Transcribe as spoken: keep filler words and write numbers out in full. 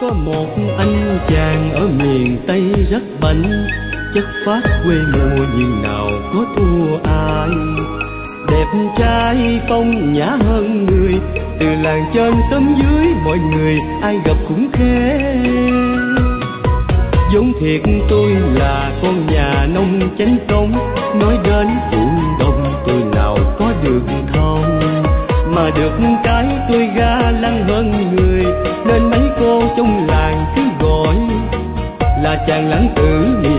Có một anh chàng ở miền Tây rất bảnh, chất phát quê mùa nhưng nào có thua ai. Đẹp trai phong nhã hơn người, từ làng trên xóm dưới mọi người ai gặp cũng khen. Giống thiệt tôi là con nhà nông chánh công, nói đến ruộng đồng tôi nào có được thông. Mà được cái tôi ga lăng hơn người, nên mấy cô trong làng cứ gọi là chàng lãng tử.